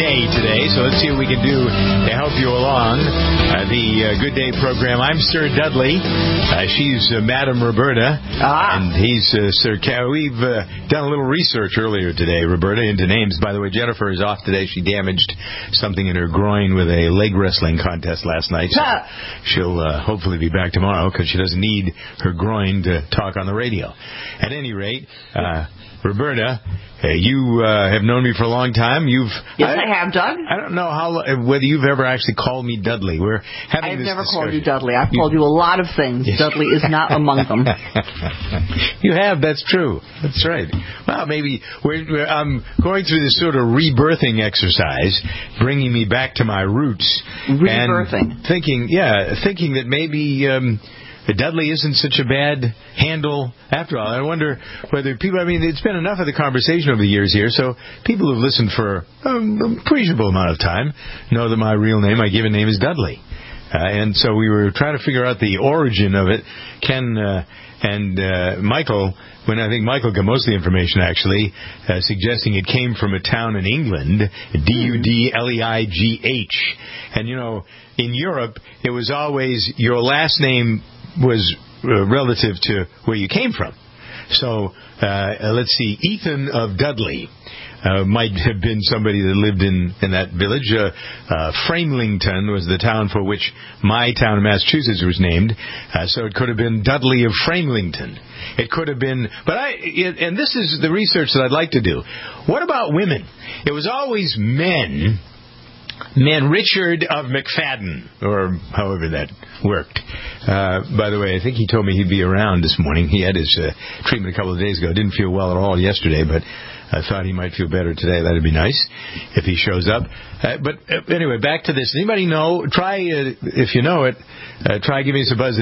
Day today, so let's see what we can do to help you along. The Good Day program. I'm Sir Dudley. She's Madam Roberta. And he's Sir Cal. We've done a little research earlier today, Roberta, into names. By the way, Jennifer is off today. She damaged something in her groin with a leg wrestling contest last night. So she'll hopefully be back tomorrow because she doesn't need her groin to talk on the radio. At any rate, Roberta, you have known me for a long time. Yes, I have, Doug. I don't know whether you've ever actually called me Dudley. I've never called you Dudley. I've called you a lot of things. Yes. Dudley is not among them. You have. That's true. That's right. Well, maybe I'm going through this sort of rebirthing exercise, bringing me back to my roots. Rebirthing. And thinking that maybe Dudley isn't such a bad handle after all. I wonder whether people, it's been enough of the conversation over the years here, so people who've listened for an appreciable amount of time know that my real name, my given name, is Dudley. And so we were trying to figure out the origin of it. Ken and Michael, when I think Michael got most of the information, actually, suggesting it came from a town in England, Dudleigh. And, in Europe, it was always your last name was relative to where you came from. So, let's see, Ethan of Dudley might have been somebody that lived in that village. Framlington was the town for which my town in Massachusetts was named. So it could have been Dudley of Framlington. It could have been, and this is the research that I'd like to do. What about women? It was always men. Richard of McFadden, or however that worked. By the way, I think he told me he'd be around this morning. He had his treatment a couple of days ago. Didn't feel well at all yesterday, but I thought he might feel better today. That'd be nice if he shows up. But anyway, back to this. Anybody know? Try, if you know it, try giving us a buzz at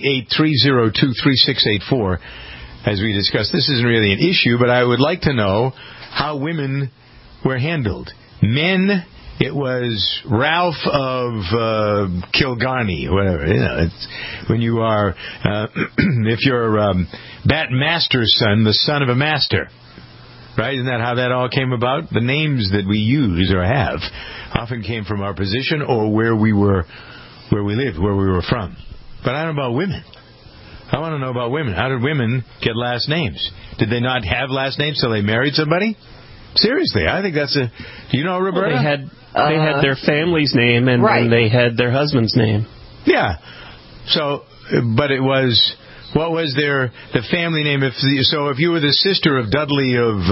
888-302-3684 as we discuss. This isn't really an issue, but I would like to know how women were handled. Men, it was Ralph of Kilgarny, whatever. It's when you are, if you're Bat Master's son, the son of a master, right? Isn't that how that all came about? The names that we use or have often came from our position or where we lived, where we were from. But I don't know about women. I want to know about women. How did women get last names? Did they not have last names till they married somebody? Seriously, I think that's do you know, Roberta? Well, they had their family's name, and then they had their husband's name. Yeah. So, but it was, what was the family name? If you were the sister of Dudley of,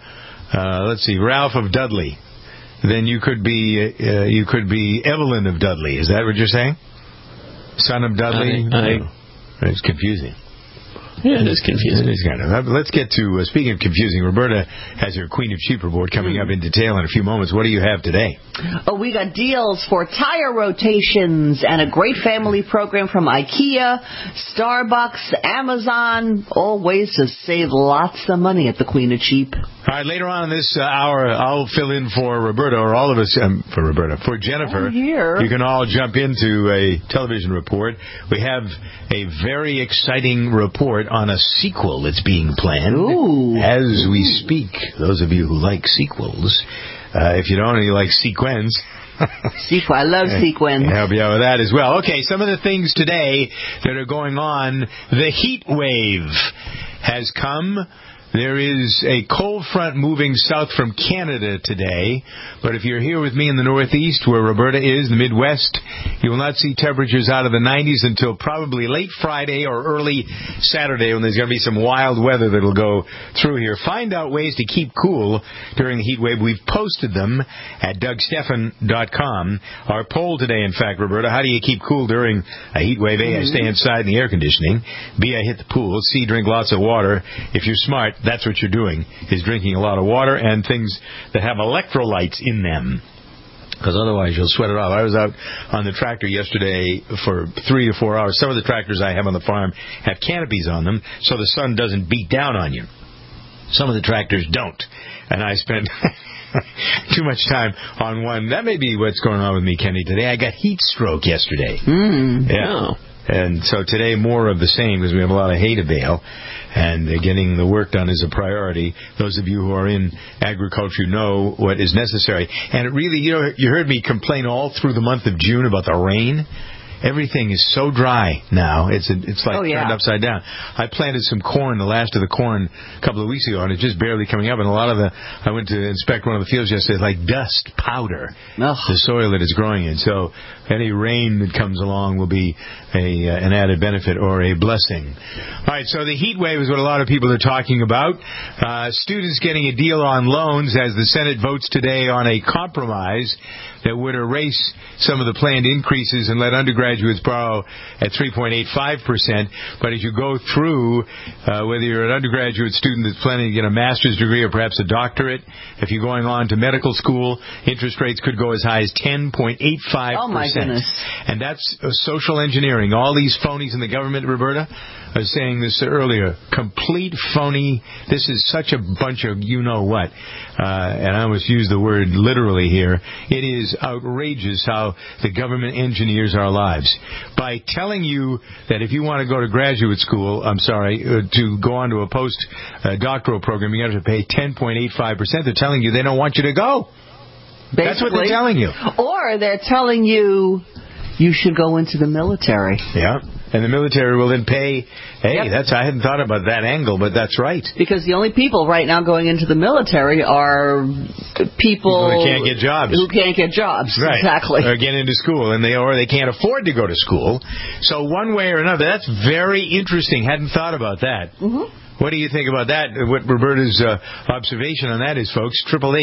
Ralph of Dudley, then you could be Evelyn of Dudley. Is that what you're saying? Son of Dudley? It's confusing. Yeah, it is confusing. It is kind of. Let's get to, speaking of confusing, Roberta has her Queen of Sheep report coming up in detail in a few moments. What do you have today? We got deals for tire rotations and a great family program from IKEA, Starbucks, Amazon, all ways to save lots of money at the Queen of Sheep. All right, later on in this hour, I'll fill in for Roberta, or all of us, for Jennifer. Here. You can all jump into a television report. We have a very exciting report on a sequel that's being planned as we speak. Those of you who like sequels, if you don't, and you like sequins. I love sequins. I'll help you out with that as well. Okay, some of the things today that are going on. The heat wave has come. There is a cold front moving south from Canada today, but if you're here with me in the Northeast, where Roberta is, the Midwest, you will not see temperatures out of the 90s until probably late Friday or early Saturday, when there's going to be some wild weather that will go through here. Find out ways to keep cool during the heat wave. We've posted them at DougStephan.com. Our poll today, in fact, Roberta, how do you keep cool during a heat wave? A, I stay inside in the air conditioning. B, I hit the pool. C, drink lots of water. If you're smart, that's what you're doing, is drinking a lot of water and things that have electrolytes in them, because otherwise you'll sweat it off. I was out on the tractor yesterday for 3 to 4 hours. Some of the tractors I have on the farm have canopies on them, so the sun doesn't beat down on you. Some of the tractors don't, and I spent too much time on one. That may be what's going on with me, Kenny, today. I got heat stroke yesterday. Yeah. And so today, more of the same, because we have a lot of hay to bale. And getting the work done is a priority. Those of you who are in agriculture know what is necessary. And it really, you heard me complain all through the month of June about the rain. Everything is so dry now. It's like turned upside down. I planted some corn, the last of the corn, a couple of weeks ago, and it's just barely coming up. And I went to inspect one of the fields yesterday, like dust, powder, the soil that it's growing in. So any rain that comes along will be an added benefit or a blessing. All right, so the heat wave is what a lot of people are talking about. Students getting a deal on loans as the Senate votes today on a compromise that would erase some of the planned increases and let undergraduates borrow at 3.85%. But as you go through, whether you're an undergraduate student that's planning to get a master's degree or perhaps a doctorate, if you're going on to medical school, interest rates could go as high as 10.85%. Oh, my goodness. And that's social engineering. All these phonies in the government, Roberta, I was saying this earlier, complete phony. This is such a bunch of you-know-what. And I almost use the word literally here. It is outrageous how the government engineers our lives. By telling you that if you want to go to graduate school, to go on to a post-doctoral program, you have to pay 10.85%. They're telling you they don't want you to go. Basically, that's what they're telling you. Or they're telling you should go into the military. Yeah. And the military will then pay. Hey, I hadn't thought about that angle, but that's right. Because the only people right now going into the military are people who can't get jobs. Right. Exactly. Or get into school, and they can't afford to go to school. So one way or another, that's very interesting. Hadn't thought about that. Mm-hmm. What do you think about that? What Roberta's observation on that is, folks,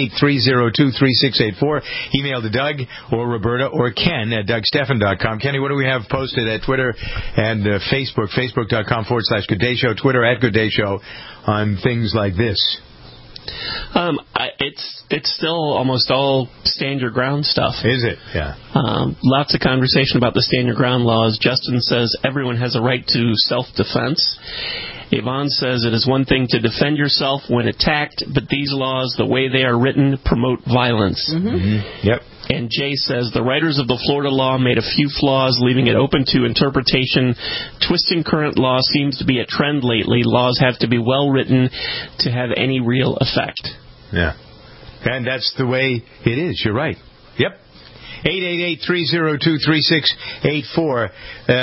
888-302-3684. Email to Doug or Roberta or Ken at DougSteffen.com. Kenny, what do we have posted at Twitter and Facebook? Facebook.com/Good Day Show. Twitter at Good Day Show on things like this. It's still almost all stand your ground stuff. Is it? Yeah. Lots of conversation about the stand your ground laws. Justin says everyone has a right to self-defense. Yvonne says it is one thing to defend yourself when attacked, but these laws, the way they are written, promote violence. Mm-hmm. Mm-hmm. Yep. And Jay says the writers of the Florida law made a few flaws, leaving it open to interpretation. Twisting current law seems to be a trend lately. Laws have to be well written to have any real effect. Yeah. And that's the way it is. You're right. Yep. 888-302-3684.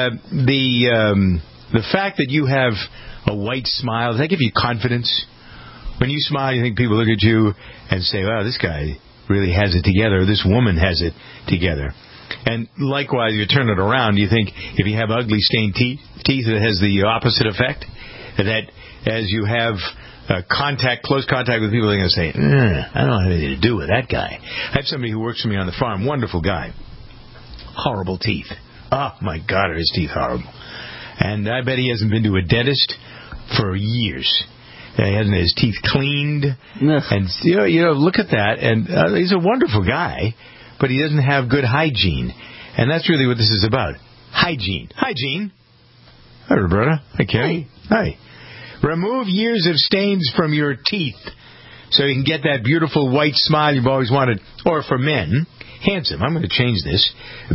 The fact that you have a white smile, does that give you confidence? When you smile, you think people look at you and say, wow, this guy really has it together. This woman has it together. And likewise, you turn it around, you think if you have ugly stained teeth, it has the opposite effect. That as you have close contact with people, they're going to say, I don't have anything to do with that guy. I have somebody who works for me on the farm, wonderful guy. Horrible teeth. Oh, my God, are his teeth horrible. And I bet he hasn't been to a dentist for years. He hasn't had his teeth cleaned. Ugh. And look at that. And he's a wonderful guy, but he doesn't have good hygiene. And that's really what this is about. Hygiene. Hygiene. Hi, Roberta. Hi, Kenny. Hi. Remove years of stains from your teeth so you can get that beautiful white smile you've always wanted. Or for men, handsome. I'm going to change this.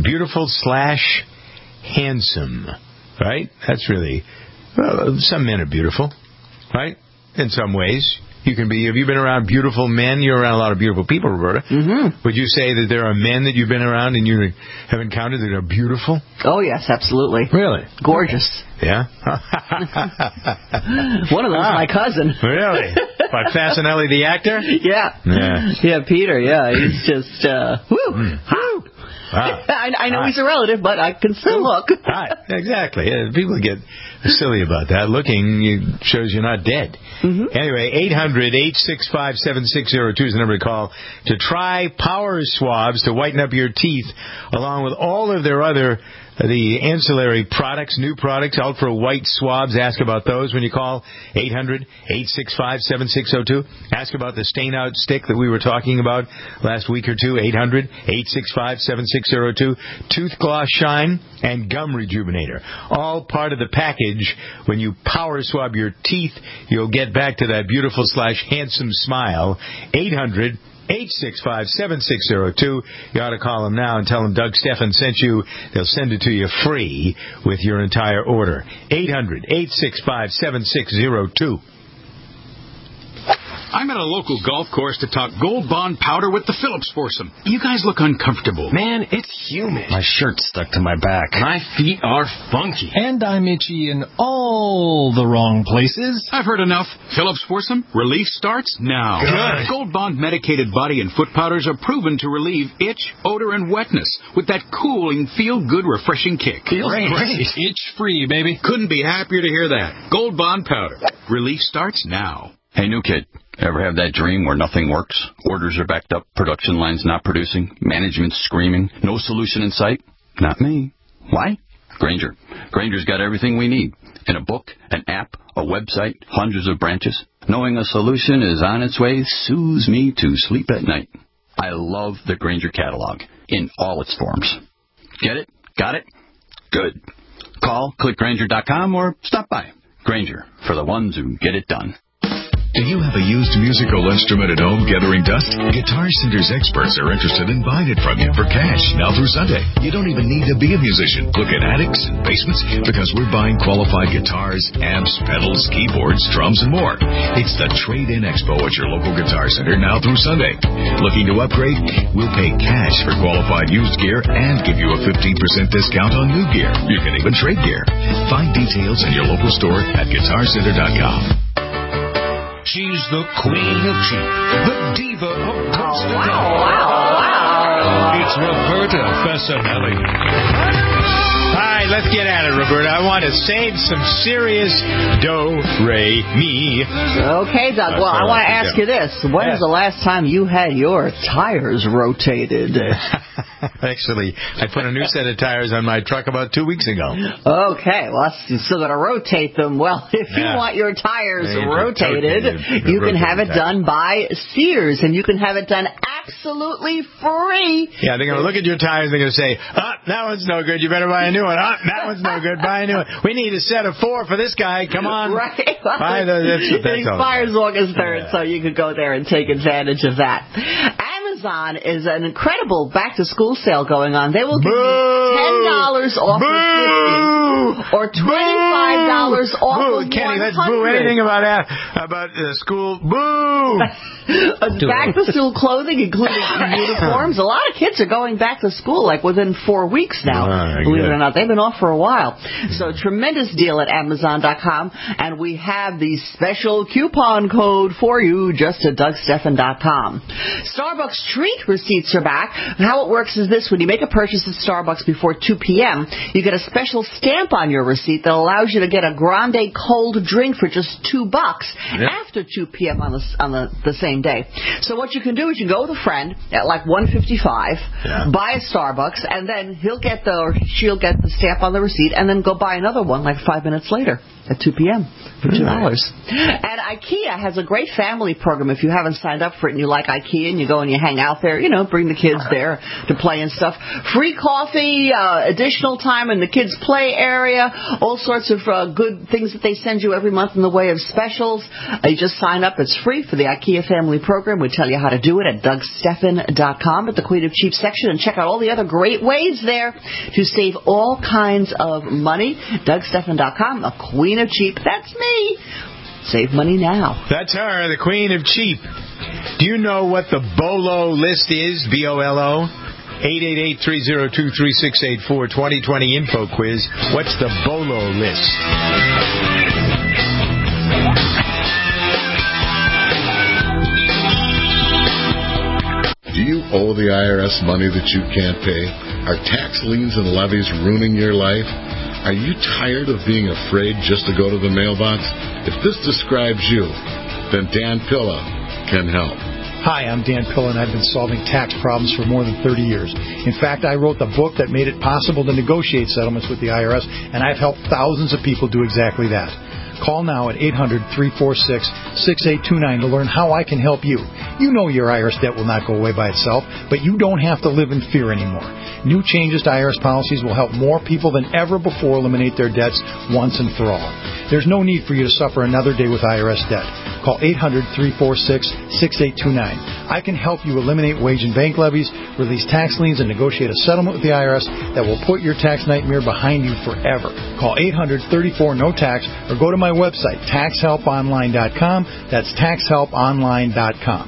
Beautiful/handsome. Right? That's really... Well, some men are beautiful. Right? In some ways. You can be... Have you been around beautiful men? You're around a lot of beautiful people, Roberta. Mm-hmm. Would you say that there are men that you've been around and you have encountered that are beautiful? Oh, yes, absolutely. Really? Gorgeous. Yeah? One of them is my cousin. Really? By Fasinelli, the actor? Yeah. Yeah, Peter, yeah. He's just... woo! Wow. I know he's a relative, but I can still look. Right. Exactly. People get silly about that. Looking shows you're not dead. Mm-hmm. Anyway, 800-865-7602 is the number to call to try Power Swabs to whiten up your teeth, along with all of their other the ancillary products, new products, Ultra White Swabs. Ask about those when you call 800-865-7602. Ask about the stain out stick that we were talking about last week or two, 800-865-7602. Tooth Gloss Shine and Gum Rejuvenator. All part of the package. When you Power Swab your teeth, you'll get back to that beautiful/handsome smile. 800 865-7602. You ought to call them now and tell them Doug Stephan sent you. They'll send it to you free with your entire order. 800-865-7602. I'm at a local golf course to talk Gold Bond powder with the Phillips foursome. You guys look uncomfortable. Man, it's humid. My shirt's stuck to my back. My feet are funky. And I'm itchy in all the wrong places. I've heard enough. Phillips foursome, relief starts now. Good. Gold Bond medicated body and foot powders are proven to relieve itch, odor, and wetness with that cooling, feel-good, refreshing kick. Feels great. Itch-free, baby. Couldn't be happier to hear that. Gold Bond powder. Relief starts now. Hey, new kid, ever have that dream where nothing works? Orders are backed up, production lines not producing, management's screaming, no solution in sight? Not me. Why? Grainger. Grainger's got everything we need. In a book, an app, a website, hundreds of branches. Knowing a solution is on its way soothes me to sleep at night. I love the Grainger catalog in all its forms. Get it? Got it? Good. Call, click Grainger.com, or stop by. Grainger, for the ones who get it done. Do you have a used musical instrument at home gathering dust? Guitar Center's experts are interested in buying it from you for cash now through Sunday. You don't even need to be a musician. Look at attics and basements because we're buying qualified guitars, amps, pedals, keyboards, drums, and more. It's the Trade-In Expo at your local Guitar Center now through Sunday. Looking to upgrade? We'll pay cash for qualified used gear and give you a 15% discount on new gear. You can even trade gear. Find details in your local store at GuitarCenter.com. She's the queen of cheap, the diva of Costa Rica. Wow. It's Roberta Fessinelli. All right, let's get at it, Roberta. I want to save some serious do, re, mi. Okay, Doug. Well, I want to ask you this. When is the last time you had your tires rotated? Actually, I put a new set of tires on my truck about 2 weeks ago. Okay, well, you're still going to rotate them. Well, if you want your tires rotated, you can have it done by Sears, and you can have it done absolutely free. Yeah, they're going to look at your tires, they're going to say, that one's no good, you better buy a new one. That one's no good, buy a new one. We need a set of 4 for this guy, come on. Right. Well, that's it expires August 3rd, so you could go there and take advantage of that. Amazon is an incredible back-to-school sale going on. They will give you $10 off of 50 or $25 off of 100. Kenny, let's boo anything about school. Boo! Back-to-school clothing, including uniforms. A lot of kids are going back to school like within 4 weeks now. Believe it or not, they've been off for a while. So tremendous deal at Amazon.com, and we have the special coupon code for you just at DougStephan.com. Starbucks treat receipts are back. How it works is this: when you make a purchase at Starbucks before 2 p.m., you get a special stamp on your receipt that allows you to get a grande cold drink for just $2 after 2 p.m. on the same day. So what you can do is you go with a friend at like 1:55, buy a Starbucks, and then she'll get the stamp on the receipt, and then go buy another one like 5 minutes later at 2 p.m. for $2. And IKEA has a great family program. If you haven't signed up for it and you like IKEA and you go and you hang out there, bring the kids there to play and stuff. Free coffee, additional time in the kids' play area, all sorts of good things that they send you every month in the way of specials. You just sign up. It's free for the IKEA family program. We tell you how to do it at DougStephan.com at the Queen of Cheap section, and check out all the other great ways there to save all kinds of money. DougStephan.com, the Queen of Cheap. That's me. Save money now. That's her, the Queen of Cheap. Do you know what the BOLO list is? BOLO? 888-302-3684 2020 info quiz. What's the BOLO list? Do you owe the IRS money that you can't pay? Are tax liens and levies ruining your life? Are you tired of being afraid just to go to the mailbox? If this describes you, then Dan Pilla can help. Hi, I'm Dan Pilla, and I've been solving tax problems for more than 30 years. In fact, I wrote the book that made it possible to negotiate settlements with the IRS, and I've helped thousands of people do exactly that. Call now at 800-346-6829 to learn how I can help you. You know your IRS debt will not go away by itself, but you don't have to live in fear anymore. New changes to IRS policies will help more people than ever before eliminate their debts once and for all. There's no need for you to suffer another day with IRS debt. Call 800-346-6829. I can help you eliminate wage and bank levies, release tax liens, and negotiate a settlement with the IRS that will put your tax nightmare behind you forever. Call 800-34-NO-TAX or go to my website, taxhelponline.com. That's taxhelponline.com.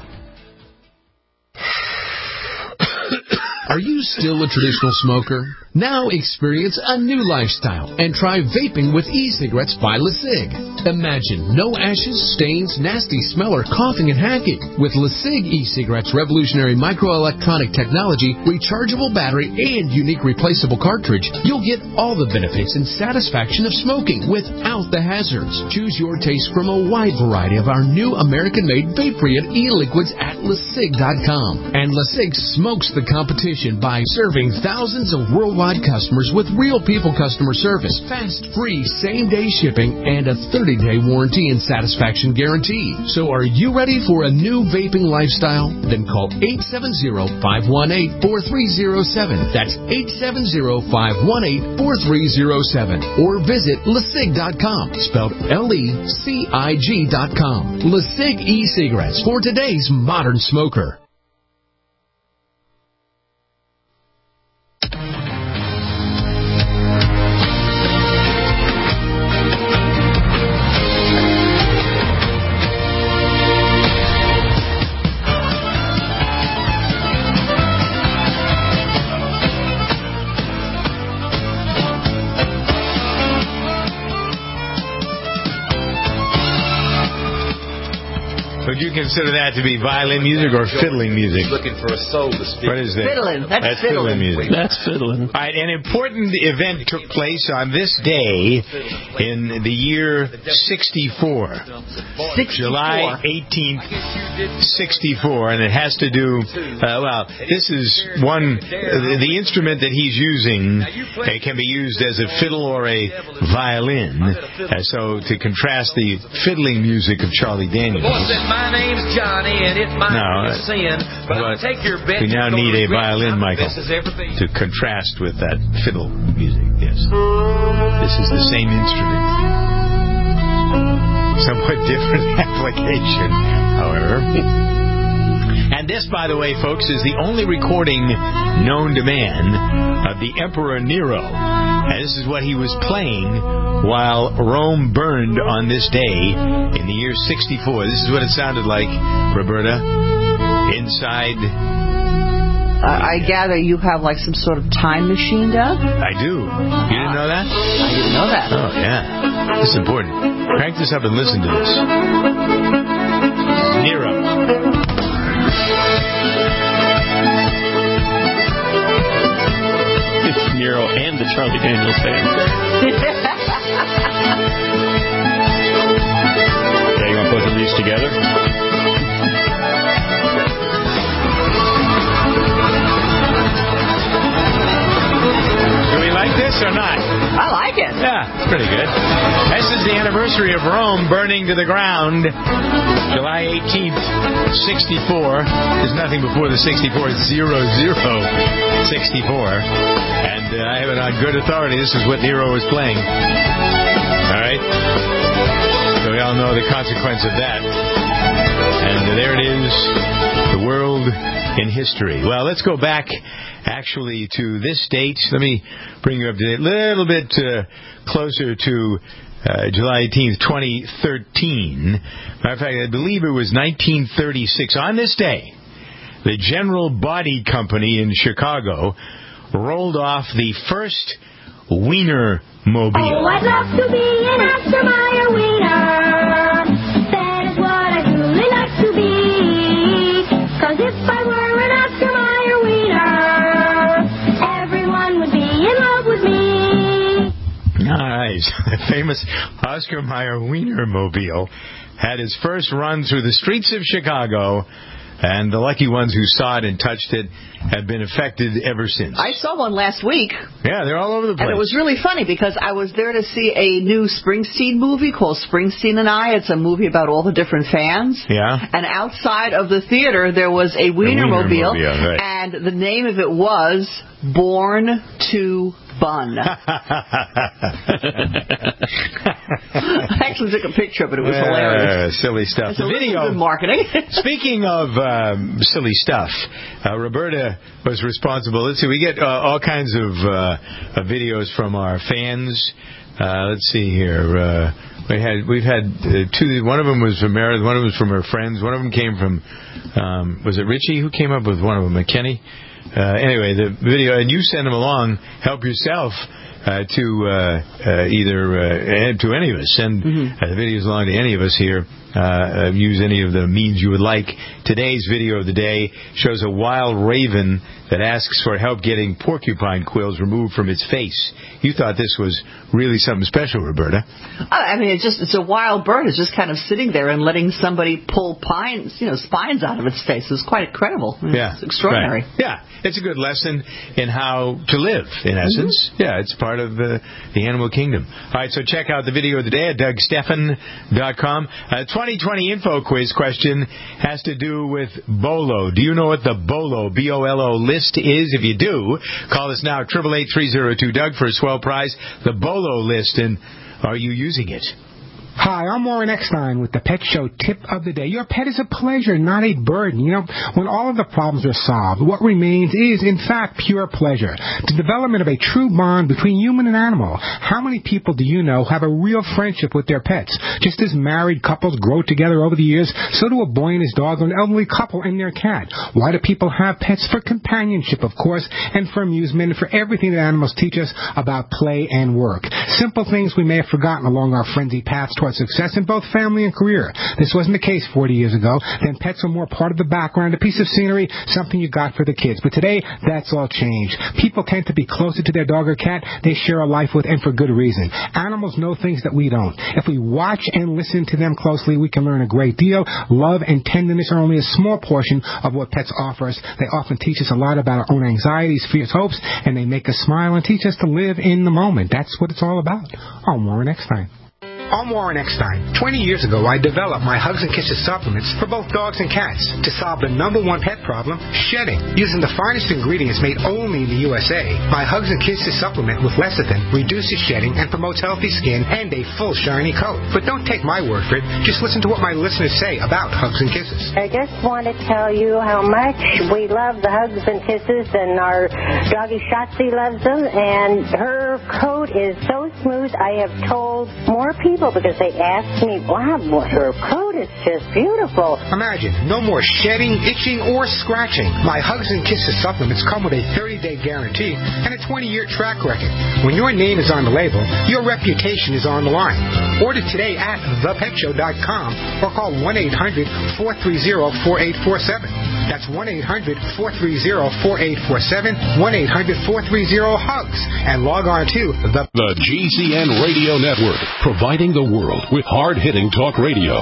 Are you still a traditional smoker? Now experience a new lifestyle and try vaping with e-cigarettes by LeSig. Imagine no ashes, stains, nasty smell, or coughing and hacking. With LeSig e-cigarettes' revolutionary microelectronic technology, rechargeable battery, and unique replaceable cartridge, you'll get all the benefits and satisfaction of smoking without the hazards. Choose your taste from a wide variety of our new American-made vape-free and e-liquids at LeSig.com. And LeSig smokes the competition by serving thousands of worldwide customers with real people customer service, fast, free, same-day shipping, and a 30-day warranty and satisfaction guarantee. So are you ready for a new vaping lifestyle? Then call 870-518-4307. That's 870-518-4307. Or visit LeSig.com, spelled LECIG.com. LeSig e-cigarettes for today's modern smoker. Would you consider that to be violin music or fiddling music? Looking for a soul to speak. What is that? Fiddling. That's fiddling music. That's fiddling. All right, an important event took place on this day in the year 64. July 18th, 64, and it has to do, this is one, the instrument that he's using can be used as a fiddle or a violin, so to contrast the fiddling music of Charlie Daniels. My name's Johnny, and it might be a sin, but I'll take your bet. We now need a violin, Michael, to contrast with that fiddle music. Yes. This is the same instrument. Somewhat different application, however. And this, by the way, folks, is the only recording known to man of the Emperor Nero. And this is what he was playing while Rome burned on this day in the year 64. This is what it sounded like, Roberta, inside. I gather you have like some sort of time machine, Doug? I do. You didn't know that? I didn't know that. Oh, yeah. This is important. Crank this up and listen to this. Nero. It's Nero and the Charlie Daniels Band. Okay, you want both of these together? Do we like this or not? I like it. Yeah, it's pretty good. This is the anniversary of Rome burning to the ground. July 18th, 64. There's nothing before the 64. It's 0064. And I have it on good authority. This is what Nero was playing. All right? So we all know the consequence of that. And there it is. The world in history. Well, let's go back actually to this date. Let me bring you up to date a little bit closer to July 18th, 2013. Matter of fact, I believe it was 1936. On this day, the General Body Company in Chicago rolled off the first Wiener Mobile. Oh, I'd love to be an Oscar Mayer Wiener. That is what I'd really like to be. 'Cause if I were an Oscar Mayer Wiener, everyone would be in love with me. Nice. The famous Oscar Mayer Wienermobile had its first run through the streets of Chicago, and the lucky ones who saw it and touched it have been affected ever since. I saw one last week. Yeah, they're all over the place. And it was really funny because I was there to see a new Springsteen movie called Springsteen and I. It's a movie about all the different fans. Yeah. And outside of the theater, there was a Wienermobile. Right. And the name of it was Born to bun. I actually took a picture of it. It was hilarious. Silly stuff. It's the video. Good marketing. Speaking of silly stuff, Roberta was responsible. Let's see, we get all kinds of videos from our fans. Let's see here. We've had two. One of them was from Meredith. One of them was from her friends. One of them came from. Was it Richie who came up with one of them? McKinney. Anyway, the video, and you send them along. Help yourself to either to any of us. Send the videos along to any of us here. Use any of the means you would like. Today's video of the day shows a wild raven that asks for help getting porcupine quills removed from its face. You thought this was really something special, Roberta. I mean, it's a wild bird. It's just kind of sitting there and letting somebody pull spines out of its face. It's quite incredible. It's extraordinary. Right. Yeah, it's a good lesson in how to live, in essence. Yeah, it's part of the animal kingdom. All right, so check out the video of the day at DougStephan.com. 2020 info quiz question has to do with BOLO. Do you know what the BOLO, B-O-L-O, list is? If you do, call us now, 888-302-DOUG for a swell prize. The BOLO list, and are you using it? Hi, I'm Warren Eckstein with the Pet Show Tip of the Day. Your pet is a pleasure, not a burden. You know, when all of the problems are solved, what remains is, in fact, pure pleasure. The development of a true bond between human and animal. How many people do you know have a real friendship with their pets? Just as married couples grow together over the years, so do a boy and his dog, or an elderly couple and their cat. Why do people have pets? For companionship, of course, and for amusement, and for everything that animals teach us about play and work. Simple things we may have forgotten along our frenzied paths towards success in both family and career. This wasn't the case 40 years ago. Then pets were more part of the background, a piece of scenery, something you got for the kids. But today, that's all changed. People tend to be closer to their dog or cat they share a life with, and for good reason. Animals know things that we don't. If we watch and listen to them closely, we can learn a great deal. Love and tenderness are only a small portion of what pets offer us. They often teach us a lot about our own anxieties, fears, hopes, and they make us smile and teach us to live in the moment. That's what it's all about. I'm Warren Eckstein. I'm Warren Eckstein. 20 years ago, I developed my Hugs and Kisses supplements for both dogs and cats to solve the #1 pet problem, shedding. Using the finest ingredients made only in the USA, my Hugs and Kisses supplement with lecithin reduces shedding and promotes healthy skin and a full shiny coat. But don't take my word for it. Just listen to what my listeners say about Hugs and Kisses. I just want to tell you how much we love the Hugs and Kisses, and our doggy Shotzi loves them, and her coat is so smooth. I have told more people because they ask me, wow, her coat is just beautiful. Imagine, no more shedding, itching, or scratching. My Hugs and Kisses supplements come with a 30-day guarantee and a 20-year track record. When your name is on the label, your reputation is on the line. Order today at thepetshow.com or call 1-800-430-4847. That's 1-800-430-4847, 1-800-430-HUGS, and log on to the GCN Radio Network, providing the world with hard-hitting talk radio.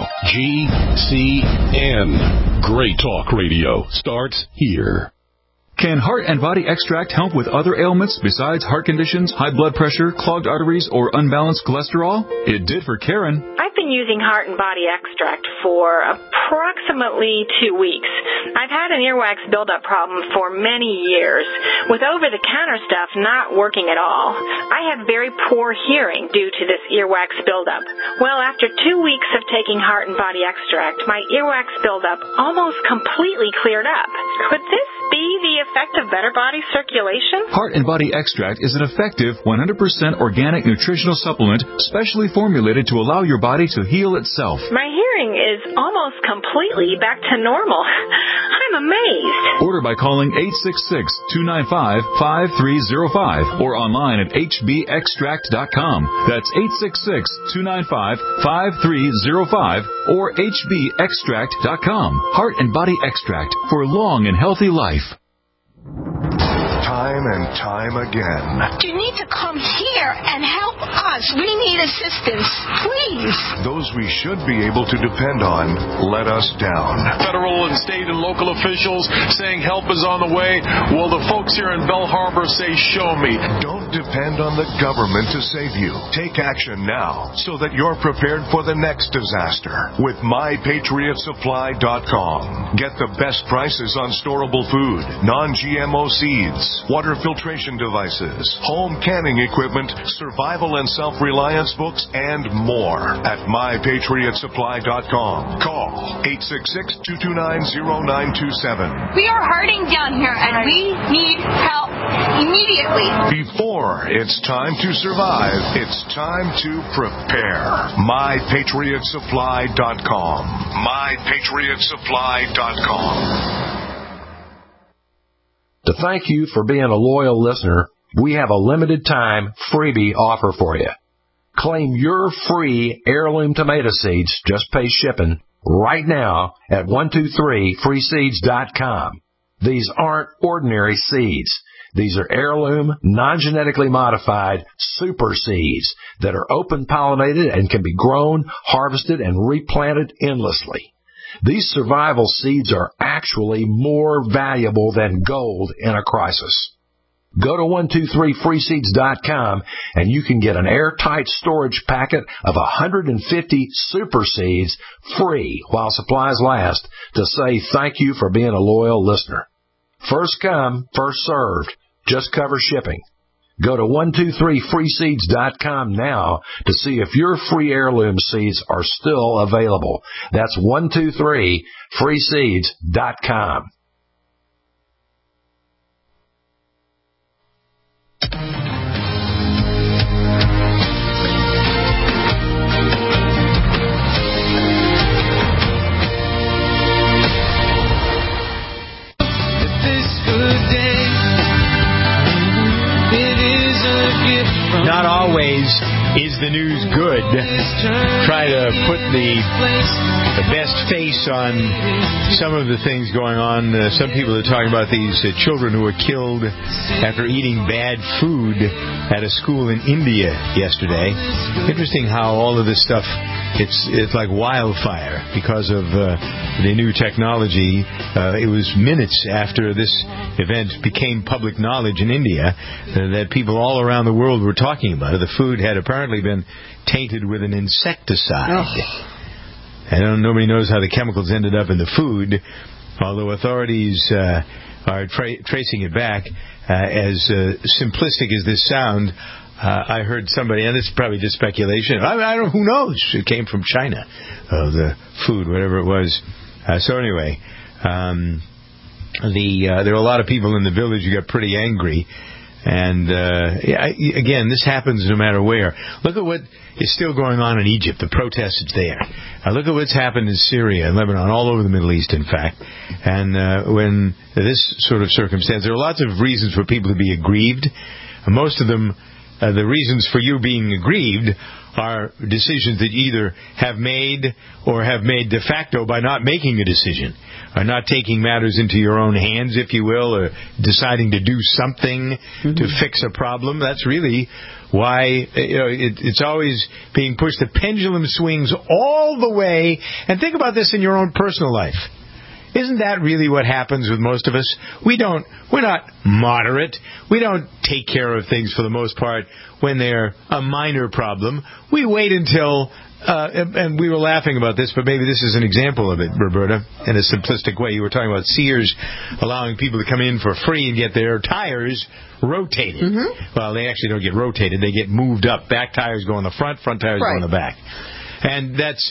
GCN. Great talk radio starts here. Can Heart and Body Extract help with other ailments besides heart conditions, high blood pressure, clogged arteries, or unbalanced cholesterol? It did for Karen. I've been using Heart and Body Extract for approximately 2 weeks. I've had an earwax buildup problem for many years, with over-the-counter stuff not working at all. I had very poor hearing due to this earwax buildup. Well, after 2 weeks of taking Heart and Body Extract, my earwax buildup almost completely cleared up. Could this be the effect of better body circulation? Heart and Body Extract is an effective 100% organic nutritional supplement specially formulated to allow your body to heal itself. My hearing is almost completely back to normal. I'm amazed. Order by calling 866-295-5305 or online at hbextract.com. That's 866-295-5305 or hbextract.com. Heart and Body Extract for long and healthy life. Time and time again. You need to come here and help us. We need assistance, please. Those we should be able to depend on let us down. Federal and state and local officials saying help is on the way. Well, the folks here in Belle Harbor say, show me. Don't depend on the government to save you. Take action now so that you're prepared for the next disaster with MyPatriotSupply.com. Get the best prices on storable food, non-GMO seeds, water filtration devices, home canning equipment, survival and self-reliance books, and more at MyPatriotSupply.com. Call 866-229-0927. We are hurting down here, and we need help immediately. Before it's time to survive, it's time to prepare. MyPatriotSupply.com. MyPatriotSupply.com. To thank you for being a loyal listener, we have a limited time freebie offer for you. Claim your free heirloom tomato seeds, just pay shipping, right now at 123freeseeds.com. These aren't ordinary seeds. These are heirloom, non-genetically modified super seeds that are open-pollinated and can be grown, harvested, and replanted endlessly. These survival seeds are actually more valuable than gold in a crisis. Go to 123freeseeds.com and you can get an airtight storage packet of 150 super seeds free while supplies last to say thank you for being a loyal listener. First come, first served. Just cover shipping. Go to 123freeseeds.com now to see if your free heirloom seeds are still available. That's 123freeseeds.com. Not always is the news good. Try to put the best face on some of the things going on. Some people are talking about these children who were killed after eating bad food at a school in India yesterday. Interesting how all of this stuff, it's like wildfire because of the new technology. It was minutes after this event became public knowledge in India that people all around the world were talking about it. The food had apparently been tainted with an insecticide. Nobody knows how the chemicals ended up in the food, although authorities are tracing it back. As simplistic as this sound, I heard somebody, and it's probably just speculation. I don't. Who knows? It came from China, the food, whatever it was. So anyway, there were a lot of people in the village who got pretty angry. And, again, this happens no matter where. Look at what is still going on in Egypt, the protests there. Look at what's happened in Syria and Lebanon, all over the Middle East, in fact. And when this sort of circumstance, there are lots of reasons for people to be aggrieved. Most of them, the reasons for you being aggrieved are decisions that you either have made or have made de facto by not making a decision, or not taking matters into your own hands, if you will, or deciding to do something to fix a problem. That's really why it's always being pushed. The pendulum swings all the way. And think about this in your own personal life. Isn't that really what happens with most of us? We're not moderate. We don't take care of things for the most part when they're a minor problem. We wait until, and we were laughing about this, but maybe this is an example of it, Roberta, in a simplistic way. You were talking about Sears allowing people to come in for free and get their tires rotated. Well, they actually don't get rotated. They get moved up. Back tires go on the front tires go on the back. And that's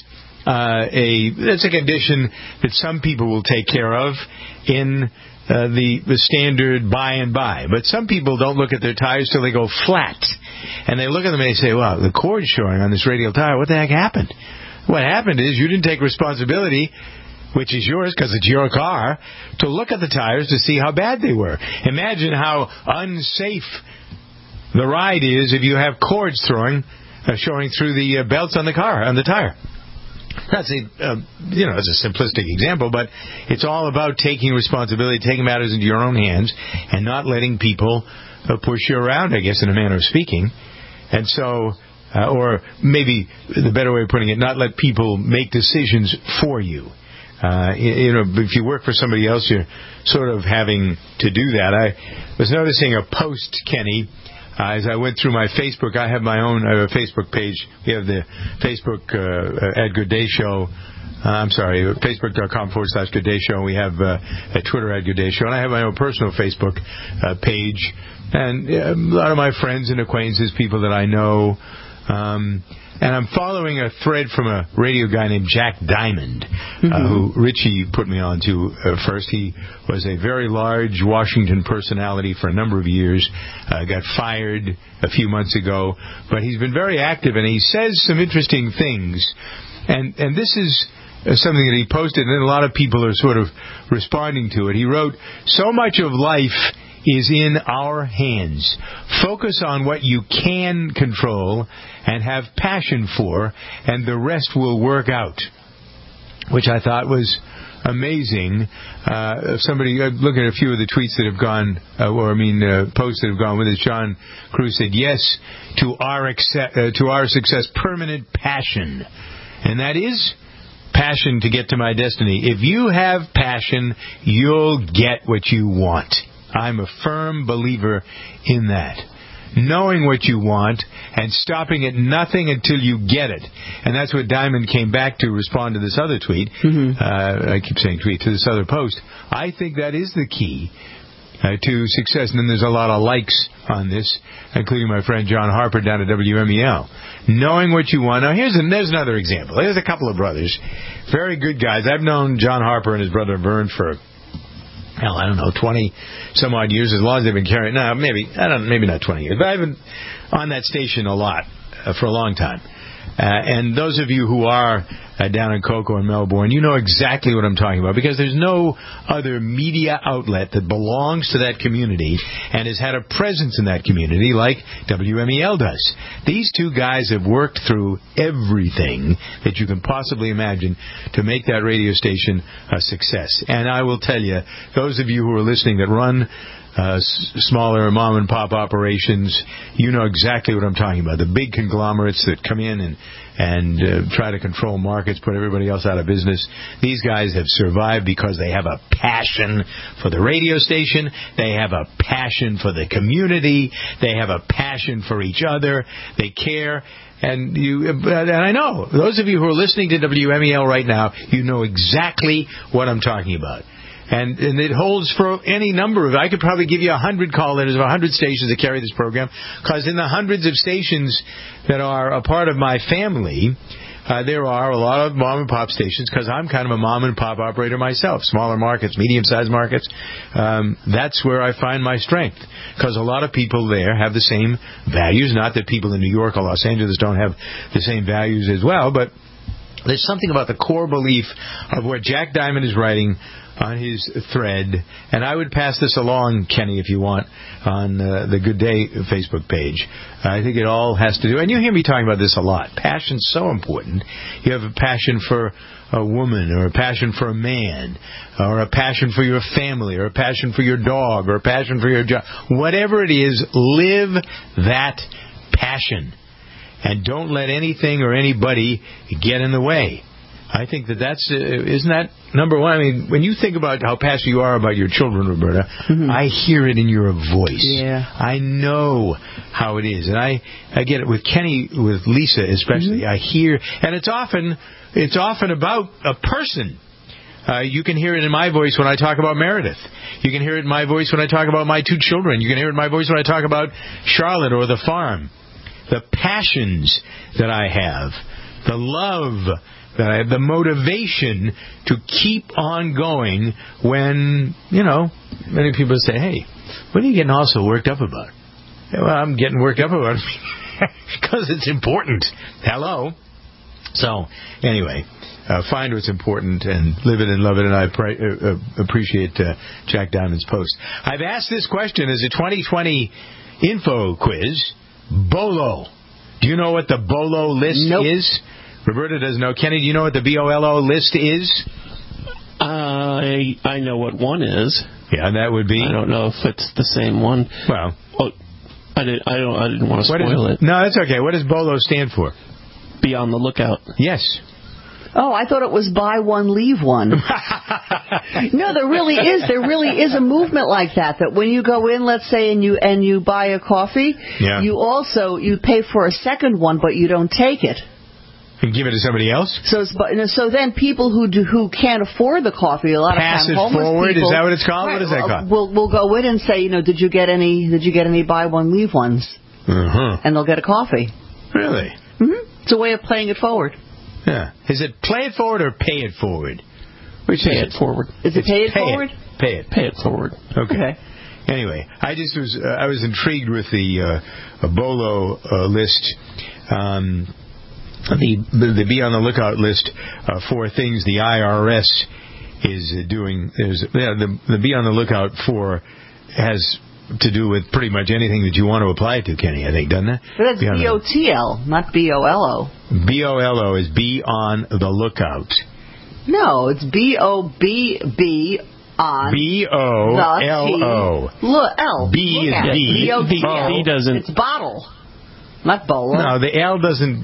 a condition that some people will take care of in the standard by and by. But some people don't look at their tires till they go flat. And they look at them and they say, well, the cord's showing on this radial tire. What the heck happened? What happened is you didn't take responsibility, which is yours because it's your car, to look at the tires to see how bad they were. Imagine how unsafe the ride is if you have cords showing through the belts on the tire. That's it's a simplistic example, but it's all about taking responsibility, taking matters into your own hands, and not letting people push you around, I guess, in a manner of speaking. And so, or maybe the better way of putting it, not let people make decisions for you. If you work for somebody else, you're sort of having to do that. I was noticing a post, Kenny, as I went through my Facebook. I have a Facebook page. We have the Facebook Ed Good Day Show I'm sorry, Facebook.com/Good Day Show. We have a Twitter at Good Day Show. And I have my own personal Facebook page. And a lot of my friends and acquaintances, people that I know. And I'm following a thread from a radio guy named Jack Diamond, who Richie put me on to first. He was a very large Washington personality for a number of years, got fired a few months ago, but he's been very active, and he says some interesting things. And this is something that he posted, and a lot of people are sort of responding to it. He wrote, "So much of life is in our hands. Focus on what you can control and have passion for, and the rest will work out," which I thought was amazing. Somebody, looking at a few of the tweets that have gone, posts that have gone with it, John Cruz said, "Yes, to our success, permanent passion." And that is passion to get to my destiny. If you have passion, you'll get what you want. I'm a firm believer in that. Knowing what you want and stopping at nothing until you get it. And that's what Diamond came back to respond to this other tweet. I keep saying tweet, to this other post. I think that is the key to success. And then there's a lot of likes on this, including my friend John Harper down at WMEL. Knowing what you want. Now, there's another example. There's a couple of brothers. Very good guys. I've known John Harper and his brother Vern for, hell, I don't know, 20-some-odd years, as long as they've been carrying. No, maybe not 20 years. But I've been on that station a lot for a long time. And those of you who are down in Cocoa and Melbourne, you know exactly what I'm talking about, because there's no other media outlet that belongs to that community and has had a presence in that community like WMEL does. These two guys have worked through everything that you can possibly imagine to make that radio station a success. And I will tell you, those of you who are listening that run smaller mom-and-pop operations, you know exactly what I'm talking about. The big conglomerates that come in and try to control markets, put everybody else out of business. These guys have survived because they have a passion for the radio station. They have a passion for the community. They have a passion for each other. They care. And I know, those of you who are listening to WMEL right now, you know exactly what I'm talking about. And it holds for any number of, I could probably give you 100 call letters of 100 stations that carry this program, because in the hundreds of stations that are a part of my family, there are a lot of mom and pop stations, because I'm kind of a mom and pop operator myself. Smaller markets, medium-sized markets, that's where I find my strength, because a lot of people there have the same values. Not that people in New York or Los Angeles don't have the same values as well, but there's something about the core belief of what Jack Diamond is writing on his thread, and I would pass this along, Kenny, if you want, on the Good Day Facebook page. I think it all has to do, and you hear me talking about this a lot. Passion's so important. You have a passion for a woman, or a passion for a man, or a passion for your family, or a passion for your dog, or a passion for your job. Whatever it is, live that passion. And don't let anything or anybody get in the way. I think that's, isn't that number one? I mean, when you think about how passionate you are about your children, Roberta, I hear it in your voice. Yeah. I know how it is. And I get it with Kenny, with Lisa especially. I hear, and it's often about a person. You can hear it in my voice when I talk about Meredith. You can hear it in my voice when I talk about my two children. You can hear it in my voice when I talk about Charlotte or the farm. The passions that I have, the love that I have, the motivation to keep on going when, many people say, hey, what are you getting all so worked up about? Well, I'm getting worked up about it because it's important. Hello. So, anyway, find what's important and live it and love it, and I appreciate Jack Diamond's post. I've asked this question as a 2020 info quiz. BOLO. Do you know what the BOLO list is? Roberta doesn't know. Kenny, do you know what the BOLO list is? I know what one is. Yeah, that would be. I don't know if it's the same one. Well, I didn't want to spoil it. No, that's okay. What does BOLO stand for? Be on the lookout. Yes. Oh, I thought it was buy one, leave one. No, there really is a movement like that when you go in, let's say, and you buy a coffee, you pay for a second one, but you don't take it. And give it to somebody else? So then people who can't afford the coffee, a lot Pass of times it homeless forward? people, Is that what it's called? Right, What is that called? We'll go in and say, did you get any buy one leave ones? Uh-huh. And they'll get a coffee. Really? Mm-hmm. It's a way of playing it forward. Yeah. Is it play it forward or pay it forward? Which pay is it forward. Is it pay it forward? Pay it forward. Okay. Anyway, I was intrigued with the BOLO list. The be on the lookout list for things the IRS is doing. The be on the lookout for has to do with pretty much anything that you want to apply it to, Kenny, I think, doesn't it? But that's BOTL, not BOLO. BOLO is be on the lookout. No, it's BOBB on BOLO. L. B is B. B doesn't. It's bottle, not bolo. No, the L doesn't.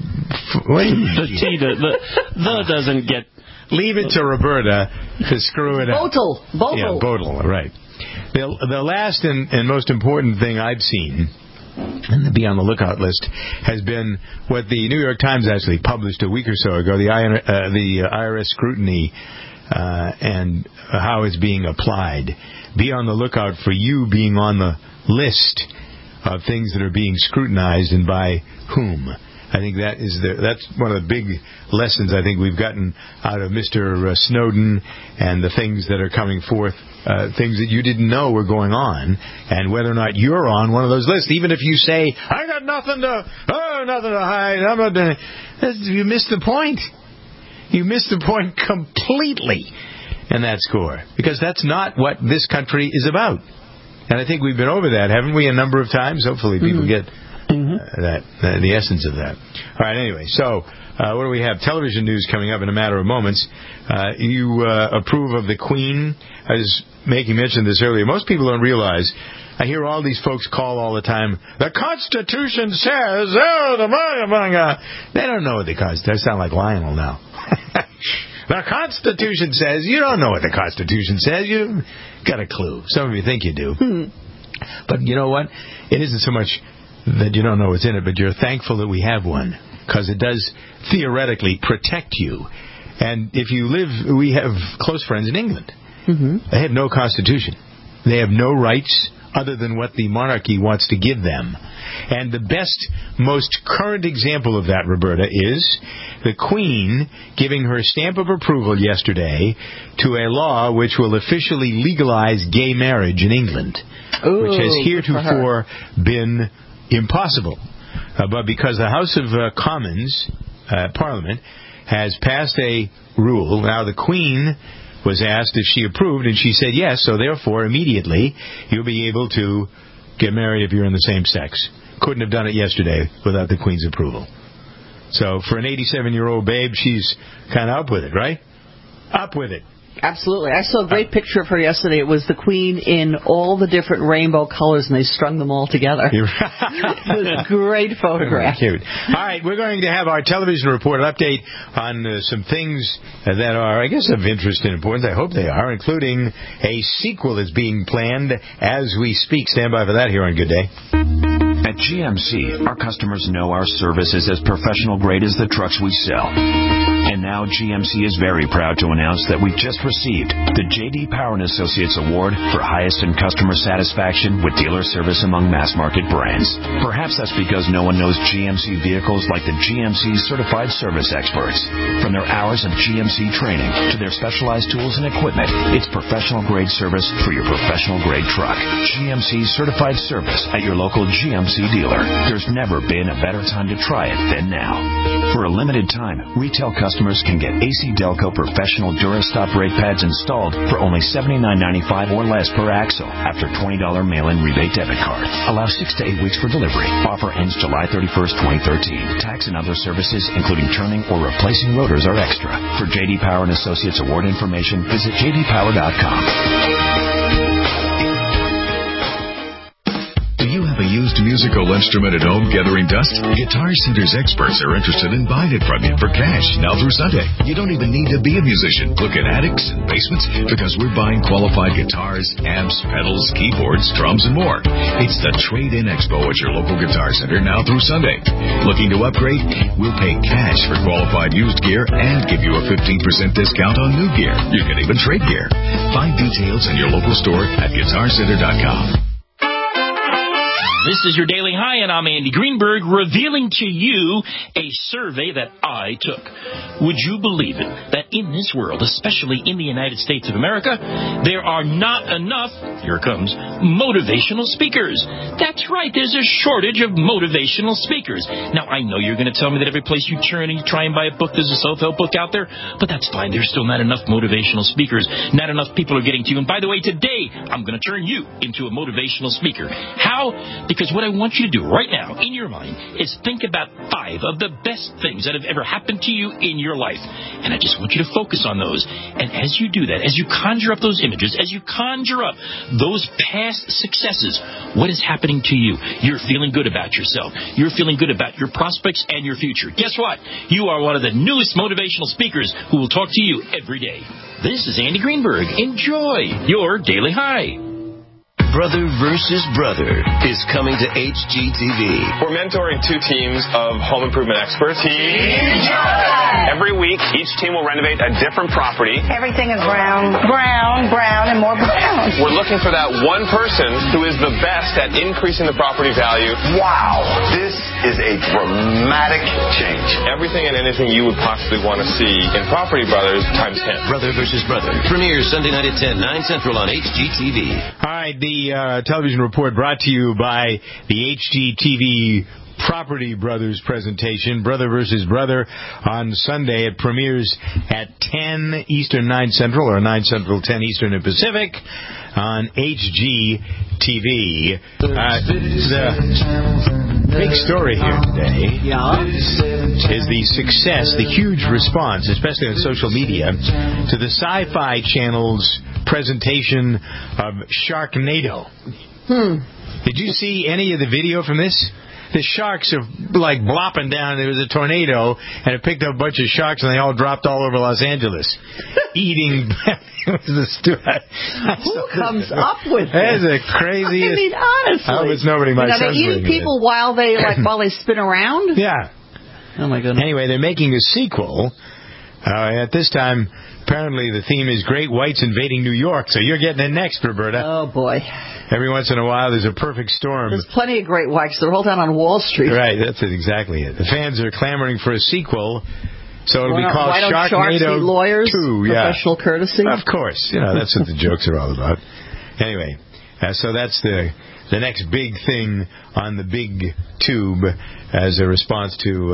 The doesn't get. Leave it to Roberta to screw it up. Botle. Yeah, Botle, right. The last and most important thing I've seen in the Be on the Lookout list has been what the New York Times actually published a week or so ago, the IRS scrutiny and how it's being applied. Be on the lookout for you being on the list of things that are being scrutinized and by whom. I think that's one of the big lessons I think we've gotten out of Mr. Snowden and the things that are coming forth, things that you didn't know were going on, and whether or not you're on one of those lists. Even if you say, I got nothing to hide, I'm not doing it. You missed the point. You missed the point completely in that score, because that's not what this country is about. And I think we've been over that, haven't we, a number of times? Hopefully people get the essence of that. All right, anyway, so what do we have? Television news coming up in a matter of moments. You approve of the Queen. I was making mention of this earlier. Most people don't realize, I hear all these folks call all the time, the Constitution says, they don't know what the Constitution, I sound like Lionel now. The Constitution says, you don't know what the Constitution says, you got a clue. Some of you think you do. But you know what? It isn't so much that you don't know what's in it, but you're thankful that we have one, because it does theoretically protect you. And if you live, we have close friends in England. They have no constitution. They have no rights other than what the monarchy wants to give them. And the best, most current example of that, Roberta, is the Queen giving her stamp of approval yesterday to a law which will officially legalize gay marriage in England, which has heretofore been impossible. But because the House of Commons, Parliament, has passed a rule, now the Queen was asked if she approved, and she said yes, so therefore immediately you'll be able to get married if you're in the same sex. Couldn't have done it yesterday without the Queen's approval. So for an 87-year-old babe, she's kind of up with it, right? Up with it. Absolutely. I saw a great picture of her yesterday. It was the Queen in all the different rainbow colors, and they strung them all together. It was a great photograph. Cute. All right, we're going to have our television report update on some things that are, I guess, of interest and importance. I hope they are, including a sequel that's being planned as we speak. Stand by for that here on Good Day. At GMC, our customers know our service is as professional grade as the trucks we sell. And now GMC is very proud to announce that we've just received the J.D. Power & Associates Award for highest in customer satisfaction with dealer service among mass market brands. Perhaps that's because no one knows GMC vehicles like the GMC Certified Service Experts. From their hours of GMC training to their specialized tools and equipment, it's professional grade service for your professional grade truck. GMC Certified Service at your local GMC dealer. There's never been a better time to try it than now. For a limited time, retail customers can get AC Delco Professional Durastop brake pads installed for only $79.95 or less per axle after $20 mail-in rebate debit card. Allow 6 to 8 weeks for delivery. Offer ends July 31st, 2013. Tax and other services, including turning or replacing rotors, are extra. For J.D. Power & Associates Award information, visit jdpower.com. Do you you have a used musical instrument at home gathering dust? Guitar Center's experts are interested in buying it from you for cash now through Sunday. You don't even need to be a musician. Look at attics and basements because we're buying qualified guitars, amps, pedals, keyboards, drums, and more. It's the Trade-In Expo at your local Guitar Center now through Sunday. Looking to upgrade? We'll pay cash for qualified used gear and give you a 15% discount on new gear. You can even trade gear. Find details in your local store at GuitarCenter.com. This is your Daily High, and I'm Andy Greenberg, revealing to you a survey that I took. Would you believe it, that in this world, especially in the United States of America, there are not enough, here comes, motivational speakers. That's right, there's a shortage of motivational speakers. Now, I know you're going to tell me that every place you turn and you try and buy a book, there's a self-help book out there, but that's fine. There's still not enough motivational speakers. Not enough people are getting to you. And by the way, today, I'm going to turn you into a motivational speaker. How? Because what I want you to do right now in your mind is think about 5 of the best things that have ever happened to you in your life. And I just want you to focus on those. And as you do that, as you conjure up those images, as you conjure up those past successes, what is happening to you? You're feeling good about yourself. You're feeling good about your prospects and your future. Guess what? You are one of the newest motivational speakers who will talk to you every day. This is Andy Greenberg. Enjoy your Daily High. Brother versus Brother is coming to HGTV. We're mentoring 2 teams of home improvement experts. Every week, each team will renovate a different property. Everything is brown, brown, brown, and more brown. We're looking for that one person who is the best at increasing the property value. Wow, this is a dramatic change. Everything and anything you would possibly want to see in Property Brothers times 10. Brother versus Brother premieres Sunday night at 10, 9 Central on HGTV. All right, the television report brought to you by the HGTV Property Brothers presentation, Brother versus Brother, on Sunday. It premieres at 10 Eastern, 9 Central, or 9 Central, 10 Eastern and Pacific on HGTV. The big story here today is the success, the huge response, especially on social media, to the Sci-Fi Channel's presentation of Sharknado. Did you see any of the video from this? The sharks are like blopping down. There was a tornado, and it picked up a bunch of sharks, and they all dropped all over Los Angeles, eating. Who comes up with that? this? That's the craziest. I mean, honestly, I was nobody my they're eating people while they spin around. Yeah. Oh my goodness. Anyway, they're making a sequel. At this time, apparently the theme is Great Whites Invading New York, so you're getting it next, Roberta. Oh, boy. Every once in a while, there's a perfect storm. There's plenty of great whites. They're all down on Wall Street. Right, that's exactly it. The fans are clamoring for a sequel, so it'll be called Sharknado 2. Professional courtesy? Of course. That's what the jokes are all about. Anyway, so that's the next big thing on the big tube as a response to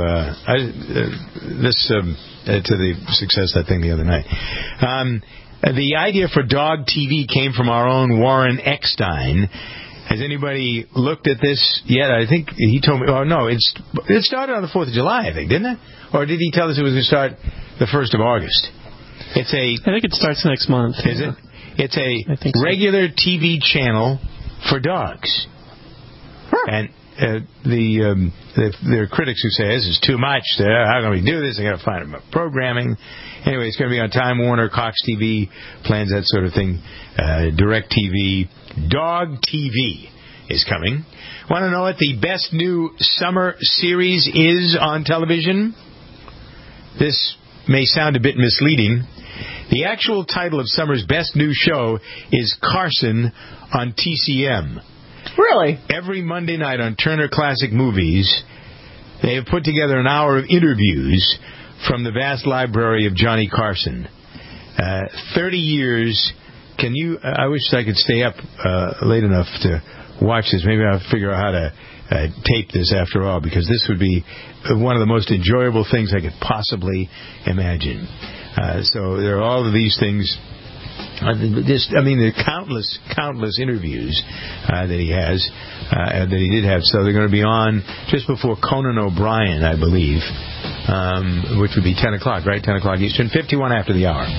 to the success of that thing the other night. The idea for Dog TV came from our own Warren Eckstein. Has anybody looked at this yet? I think he told me. Oh no, it started on the 4th of July, I think, didn't it? Or did he tell us it was going to start the 1st of August? I think it starts next month. Is it? It's a regular TV channel for dogs. And there are critics who say this is too much. How can we do this? They got to find programming. Anyway, it's going to be on Time Warner, Cox TV, plans, that sort of thing. Direct TV, Dog TV is coming. Want to know what the best new summer series is on television? This may sound a bit misleading. The actual title of summer's best new show is Carson on TCM. Really? Every Monday night on Turner Classic Movies, they have put together an hour of interviews from the vast library of Johnny Carson. 30 years. I wish I could stay up late enough to watch this. Maybe I'll figure out how to tape this after all, because this would be one of the most enjoyable things I could possibly imagine. So there are all of these things. There are countless interviews that he has, that he did have. So they're going to be on just before Conan O'Brien, I believe, which would be 10 o'clock, right? 10 o'clock Eastern, 51 after the hour.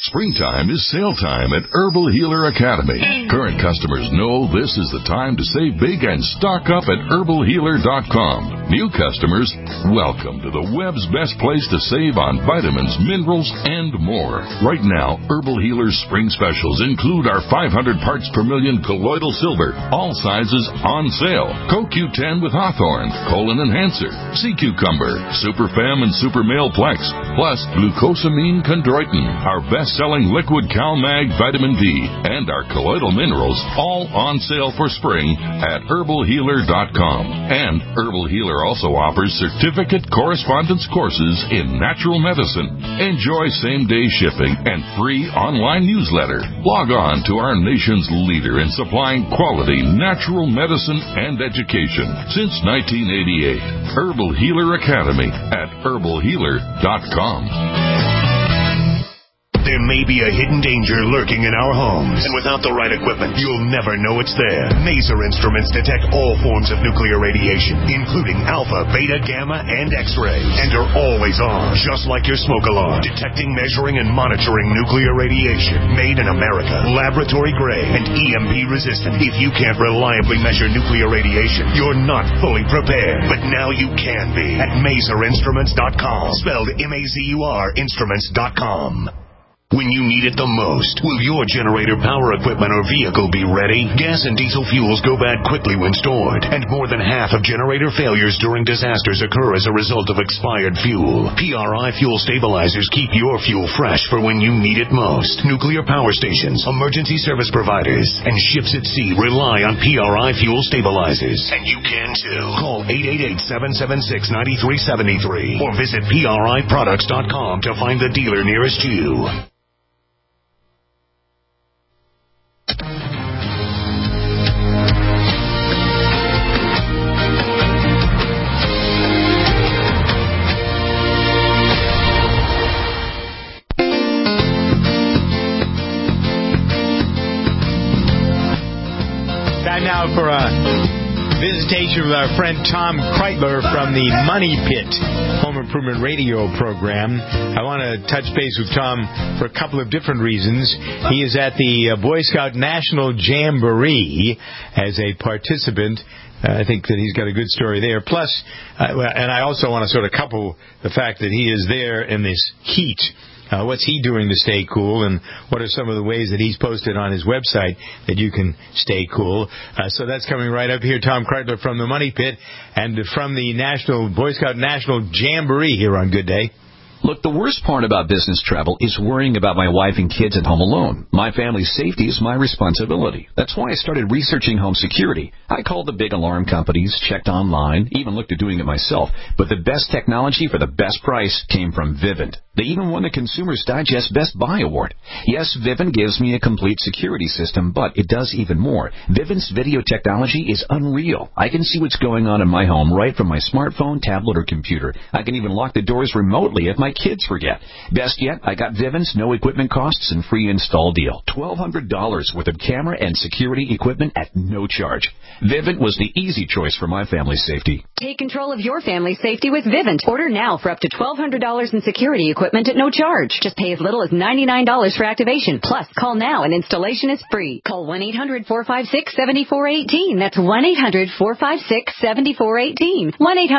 Springtime is sale time at Herbal Healer Academy. Current customers know this is the time to save big and stock up at herbalhealer.com. New customers, welcome to the web's best place to save on vitamins, minerals, and more. Right now, Herbal Healer's spring specials include our 500 parts per million colloidal silver, all sizes on sale. CoQ10 with Hawthorne, Colon Enhancer, Sea Cucumber, Super Fem and Super Male Plex, plus glucosamine chondroitin, our best-selling liquid CalMag vitamin D, and our colloidal minerals, all on sale for spring at herbalhealer.com. And Herbal Healer also offers certificate correspondence courses in natural medicine. Enjoy same-day shipping and free online newsletter. Log on to our nation's leader in supplying quality natural medicine and education since 1988. Herbal Healer Academy at herbalhealer.com. There may be a hidden danger lurking in our homes, and without the right equipment, you'll never know it's there. Maser instruments detect all forms of nuclear radiation, including alpha, beta, gamma, and X-ray, and are always on, just like your smoke alarm, detecting, measuring, and monitoring nuclear radiation. Made in America, laboratory grade, and EMP resistant. If you can't reliably measure nuclear radiation, you're not fully prepared. But now you can be at MaserInstruments.com, spelled M-A-Z-U-R, instruments.com. When you need it the most, will your generator, power equipment, or vehicle be ready? Gas and diesel fuels go bad quickly when stored, and more than half of generator failures during disasters occur as a result of expired fuel. PRI Fuel Stabilizers keep your fuel fresh for when you need it most. Nuclear power stations, emergency service providers, and ships at sea rely on PRI Fuel Stabilizers. And you can too. Call 888-776-9373 or visit PRIproducts.com to find the dealer nearest you. Time now for a visitation with our friend Tom Kreitler from the Money Pit Home Improvement Radio program. I want to touch base with Tom for a couple of different reasons. He is at the Boy Scout National Jamboree as a participant. I think that he's got a good story there. Plus, and I also want to sort of couple the fact that he is there in this heat. What's he doing to stay cool, and what are some of the ways that he's posted on his website that you can stay cool? So that's coming right up here. Tom Kreitler from the Money Pit and from the Boy Scout National Jamboree here on Good Day. Look, the worst part about business travel is worrying about my wife and kids at home alone. My family's safety is my responsibility. That's why I started researching home security. I called the big alarm companies, checked online, even looked at doing it myself. But the best technology for the best price came from Vivint. They even won the Consumer's Digest Best Buy Award. Yes, Vivint gives me a complete security system, but it does even more. Vivint's video technology is unreal. I can see what's going on in my home right from my smartphone, tablet, or computer. I can even lock the doors remotely if my kids forget. Best yet, I got Vivint's no equipment costs and free install deal. $1,200 worth of camera and security equipment at no charge. Vivint was the easy choice for my family's safety. Take control of your family's safety with Vivint. Order now for up to $1,200 in security equipment at no charge. Just pay as little as $99 for activation. Plus, call now and installation is free. Call 1-800-456-7418. That's 1-800-456-7418.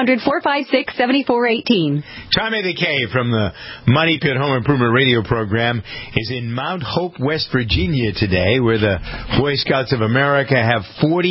1-800-456-7418. Tommy the K from the Money Pit Home Improvement Radio program is in Mount Hope, West Virginia today, where the Boy Scouts of America have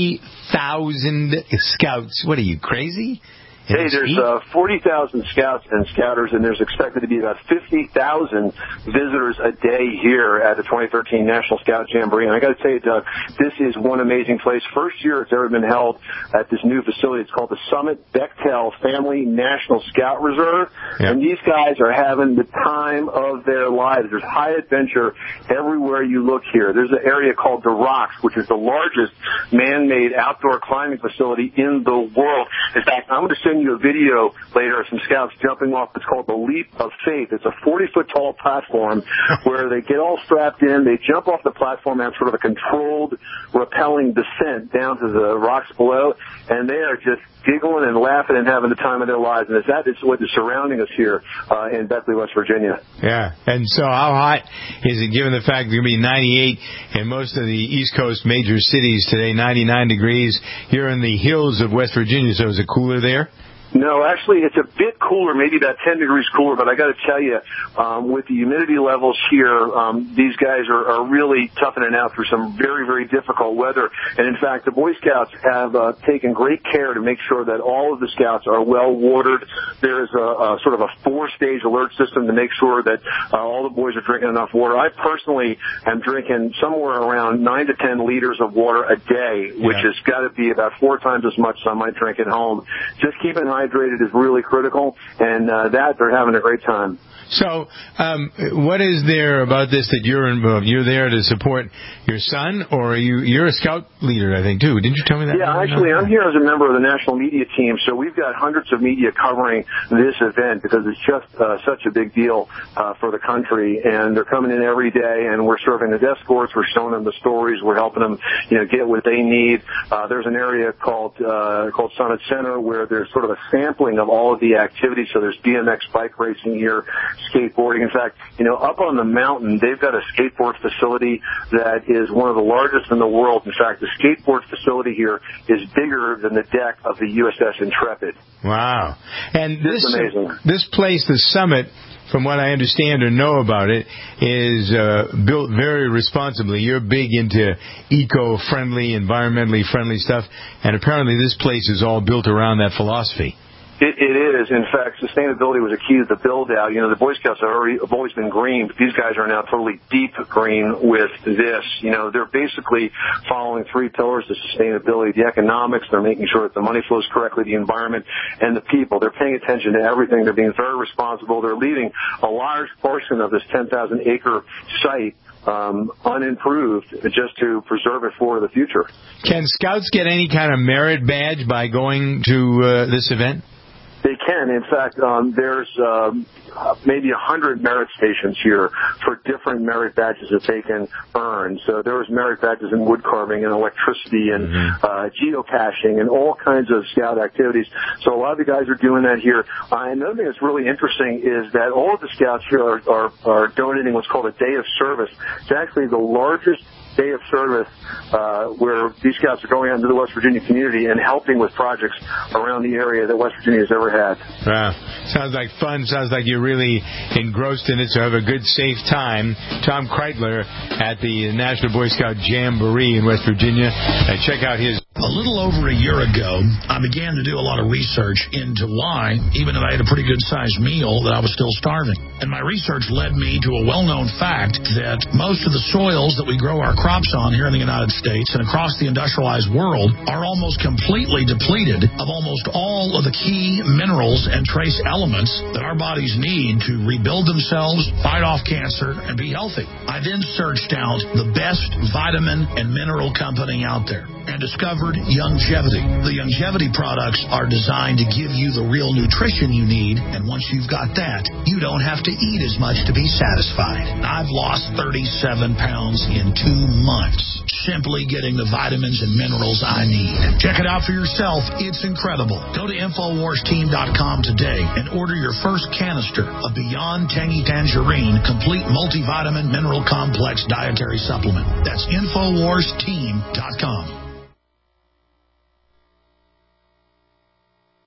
40,000 scouts. What are you, crazy? Hey, there's 40,000 scouts and scouters, and there's expected to be about 50,000 visitors a day here at the 2013 National Scout Jamboree. And I got to tell you, Doug, this is one amazing place. First year it's ever been held at this new facility. It's called the Summit Bechtel Family National Scout Reserve. Yep. And these guys are having the time of their lives. There's high adventure everywhere you look here. There's an area called the Rocks, which is the largest man-made outdoor climbing facility in the world. In fact, I'm going to send send you a video later of some scouts jumping off. It's called the Leap of Faith. It's a 40-foot tall platform where they get all strapped in. They jump off the platform and have sort of a controlled, rappelling descent down to the rocks below, and they are just giggling and laughing and having the time of their lives. And that is what is surrounding us here in Beckley, West Virginia. Yeah. And so how hot is it, given the fact it's going to be 98 in most of the East Coast major cities today, 99 degrees? You're in the hills of West Virginia, so is it cooler there? No, actually, it's a bit cooler, maybe about 10 degrees cooler, but I got to tell you, with the humidity levels here, these guys are really toughing it out through some very, very difficult weather. And in fact, the Boy Scouts have taken great care to make sure that all of the scouts are well watered. There's a sort of a 4-stage alert system to make sure that all the boys are drinking enough water. I personally am drinking somewhere around 9 to 10 liters of water a day, which has got to be about 4 times as much as I might drink at home. Just keeping hydrated is really critical, and that they're having a great time. So, what is there about this that you're involved? You're there to support your son, or you're a scout leader, I think, too. Didn't you tell me that? Yeah, actually, I'm here as a member of the national media team, so we've got hundreds of media covering this event because it's just such a big deal for the country, and they're coming in every day, and we're serving as escorts, we're showing them the stories, we're helping them, get what they need. There's an area called Summit Center where there's sort of a sampling of all of the activities. So there's BMX bike racing here, skateboarding. In fact, up on the mountain, they've got a skateboard facility that is one of the largest in the world. In fact, the skateboard facility here is bigger than the deck of the USS Intrepid. Wow. And amazing. This place, the Summit, from what I understand or know about it, is built very responsibly. You're big into eco-friendly, environmentally friendly stuff, and apparently this place is all built around that philosophy. It is. In fact, sustainability was a key to the build-out. The Boy Scouts have always been green, but these guys are now totally deep green with this. They're basically following 3 pillars of sustainability: the economics, they're making sure that the money flows correctly, the environment, and the people. They're paying attention to everything. They're being very responsible. They're leaving a large portion of this 10,000-acre site unimproved just to preserve it for the future. Can Scouts get any kind of merit badge by going to this event? They can. In fact, there's maybe 100 merit stations here for different merit badges that they can earn. So there was merit badges in wood carving and electricity and geocaching and all kinds of scout activities. So a lot of the guys are doing that here. Another thing that's really interesting is that all of the scouts here are donating what's called a day of service. It's actually the largest day of service where these scouts are going out into the West Virginia community and helping with projects around the area that West Virginia has ever had. Wow. Sounds like fun. Sounds like you're really engrossed in it, so have a good, safe time. Tom Kreitler at the National Boy Scout Jamboree in West Virginia. Check out his... A little over a year ago, I began to do a lot of research into why, even if I had a pretty good-sized meal, that I was still starving. And my research led me to a well-known fact that most of the soils that we grow our crops on here in the United States and across the industrialized world are almost completely depleted of almost all of the key minerals and trace elements that our bodies need to rebuild themselves, fight off cancer, and be healthy. I then searched out the best vitamin and mineral company out there and discovered Youngevity. The Youngevity products are designed to give you the real nutrition you need, and once you've got that, you don't have to eat as much to be satisfied. I've lost 37 pounds in 2 months, simply getting the vitamins and minerals I need. Check it out for yourself. It's incredible. Go to InfoWarsTeam.com today and order your first canister of Beyond Tangy Tangerine Complete Multivitamin Mineral Complex Dietary Supplement. That's InfoWarsTeam.com.